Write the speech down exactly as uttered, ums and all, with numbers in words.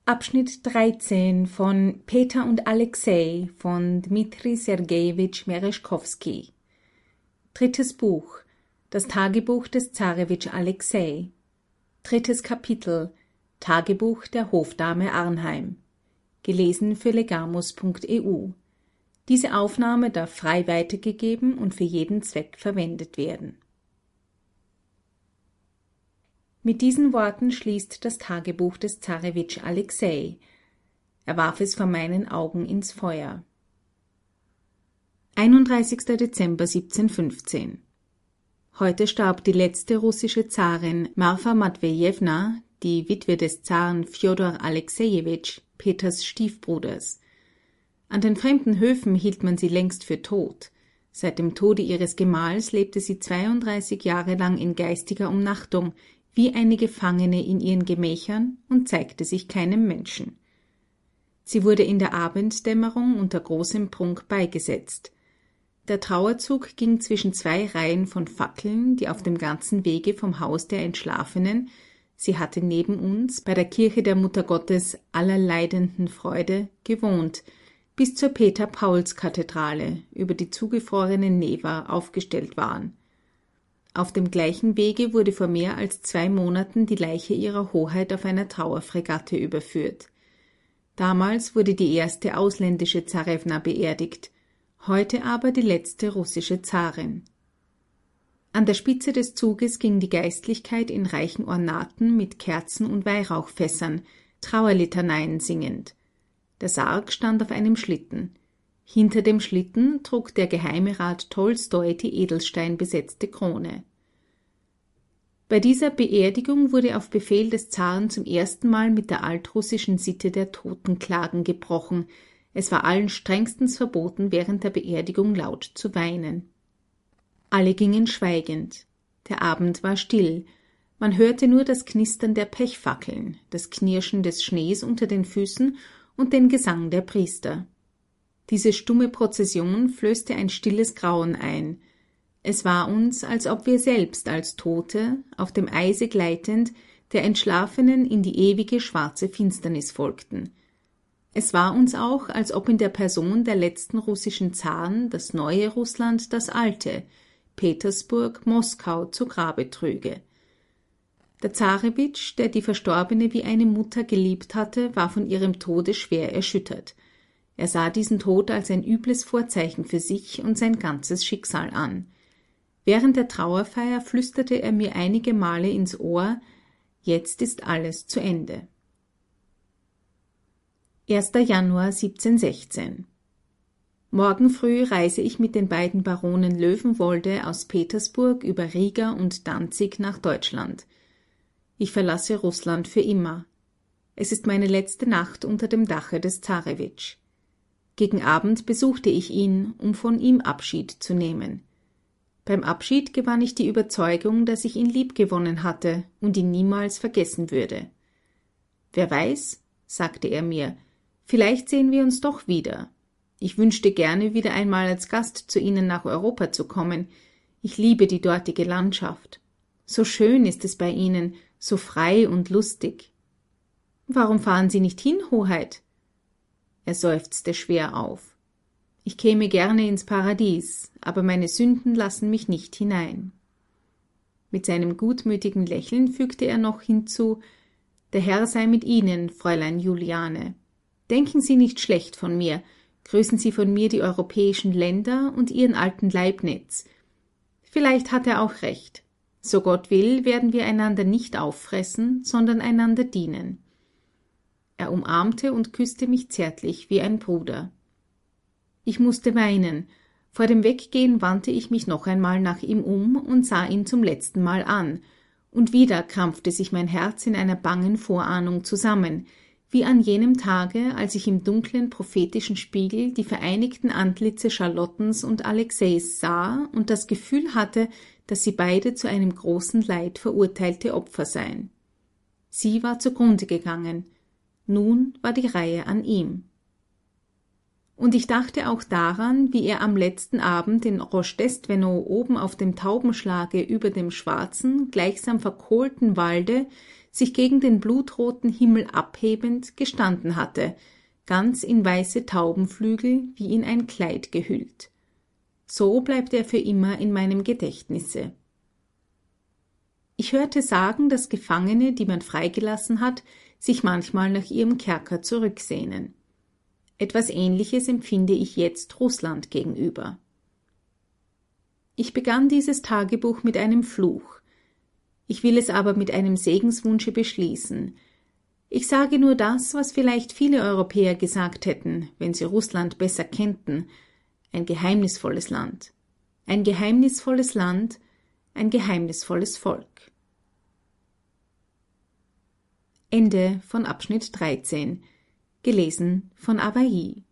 Abschnitt dreizehn von Peter und Alexei von Dmitri Sergejewitsch Mereschkowski. Drittes Buch. Das Tagebuch des Zarewitsch Alexei. Drittes Kapitel. Tagebuch der Hofdame Arnheim. Gelesen für legamus punkt e u. Diese Aufnahme darf frei weitergegeben und für jeden Zweck verwendet werden. Mit diesen Worten schließt das Tagebuch des Zarewitsch Alexei. Er warf es vor meinen Augen ins Feuer. einunddreißigster Dezember siebzehnhundertfünfzehn. Heute starb die letzte russische Zarin Marfa Matwejewna, die Witwe des Zaren Fjodor Alexejewitsch, Peters Stiefbruders. An den fremden Höfen hielt man sie längst für tot. Seit dem Tode ihres Gemahls lebte sie zweiunddreißig Jahre lang in geistiger Umnachtung, wie eine Gefangene in ihren Gemächern, und zeigte sich keinem Menschen. Sie wurde in der Abenddämmerung unter großem Prunk beigesetzt. Der Trauerzug ging zwischen zwei Reihen von Fackeln, die auf dem ganzen Wege vom Haus der Entschlafenen, sie hatte neben uns bei der Kirche der Muttergottes aller leidenden Freude gewohnt, bis zur Peter-Pauls-Kathedrale über die zugefrorene Neva aufgestellt waren. Auf dem gleichen Wege wurde vor mehr als zwei Monaten die Leiche ihrer Hoheit auf einer Trauerfregatte überführt. Damals wurde die erste ausländische Zarewna beerdigt, heute aber die letzte russische Zarin. An der Spitze des Zuges ging die Geistlichkeit in reichen Ornaten mit Kerzen und Weihrauchfässern, Trauerlitaneien singend. Der Sarg stand auf einem Schlitten. Hinter dem Schlitten trug der Geheimerat Tolstoi die edelsteinbesetzte Krone. Bei dieser Beerdigung wurde auf Befehl des Zaren zum ersten Mal mit der altrussischen Sitte der Totenklagen gebrochen. Es war allen strengstens verboten, während der Beerdigung laut zu weinen. Alle gingen schweigend. Der Abend war still. Man hörte nur das Knistern der Pechfackeln, das Knirschen des Schnees unter den Füßen und den Gesang der Priester. Diese stumme Prozession flößte ein stilles Grauen ein. Es war uns, als ob wir selbst als Tote, auf dem Eise gleitend, der Entschlafenen in die ewige schwarze Finsternis folgten. Es war uns auch, als ob in der Person der letzten russischen Zaren das neue Russland das alte, Petersburg, Moskau, zu Grabe trüge. Der Zarewitsch, der die Verstorbene wie eine Mutter geliebt hatte, war von ihrem Tode schwer erschüttert. Er sah diesen Tod als ein übles Vorzeichen für sich und sein ganzes Schicksal an. Während der Trauerfeier flüsterte er mir einige Male ins Ohr: Jetzt ist alles zu Ende. erster Januar siebzehnhundertsechzehn. Morgen früh reise ich mit den beiden Baronen Löwenwolde aus Petersburg über Riga und Danzig nach Deutschland. Ich verlasse Russland für immer. Es ist meine letzte Nacht unter dem Dache des Zarewitsch. Gegen Abend besuchte ich ihn, um von ihm Abschied zu nehmen. Beim Abschied gewann ich die Überzeugung, dass ich ihn liebgewonnen hatte und ihn niemals vergessen würde. »Wer weiß«, sagte er mir, »vielleicht sehen wir uns doch wieder. Ich wünschte gerne, wieder einmal als Gast zu Ihnen nach Europa zu kommen. Ich liebe die dortige Landschaft. So schön ist es bei Ihnen, so frei und lustig.« »Warum fahren Sie nicht hin, Hoheit?« Er seufzte schwer auf. »Ich käme gerne ins Paradies, aber meine Sünden lassen mich nicht hinein.« Mit seinem gutmütigen Lächeln fügte er noch hinzu: »Der Herr sei mit Ihnen, Fräulein Juliane. Denken Sie nicht schlecht von mir, grüßen Sie von mir die europäischen Länder und Ihren alten Leibniz. Vielleicht hat er auch recht. So Gott will, werden wir einander nicht auffressen, sondern einander dienen.« Er umarmte und küsste mich zärtlich wie ein Bruder. Ich musste weinen. Vor dem Weggehen wandte ich mich noch einmal nach ihm um und sah ihn zum letzten Mal an. Und wieder krampfte sich mein Herz in einer bangen Vorahnung zusammen, wie an jenem Tage, als ich im dunklen prophetischen Spiegel die vereinigten Antlitze Charlottens und Alexeis sah und das Gefühl hatte, dass sie beide zu einem großen Leid verurteilte Opfer seien. Sie war zugrunde gegangen. Nun war die Reihe an ihm. Und ich dachte auch daran, wie er am letzten Abend in Roschdestwenow oben auf dem Taubenschlage über dem schwarzen, gleichsam verkohlten Walde sich gegen den blutroten Himmel abhebend, gestanden hatte, ganz in weiße Taubenflügel wie in ein Kleid gehüllt. So bleibt er für immer in meinem Gedächtnisse. Ich hörte sagen, dass Gefangene, die man freigelassen hat, sich manchmal nach ihrem Kerker zurücksehnen. Etwas Ähnliches empfinde ich jetzt Russland gegenüber. Ich begann dieses Tagebuch mit einem Fluch. Ich will es aber mit einem Segenswunsche beschließen. Ich sage nur das, was vielleicht viele Europäer gesagt hätten, wenn sie Russland besser kennten. Ein geheimnisvolles Land. Ein geheimnisvolles Land, ein geheimnisvolles Volk. Ende von Abschnitt dreizehn. Gelesen von Awahi.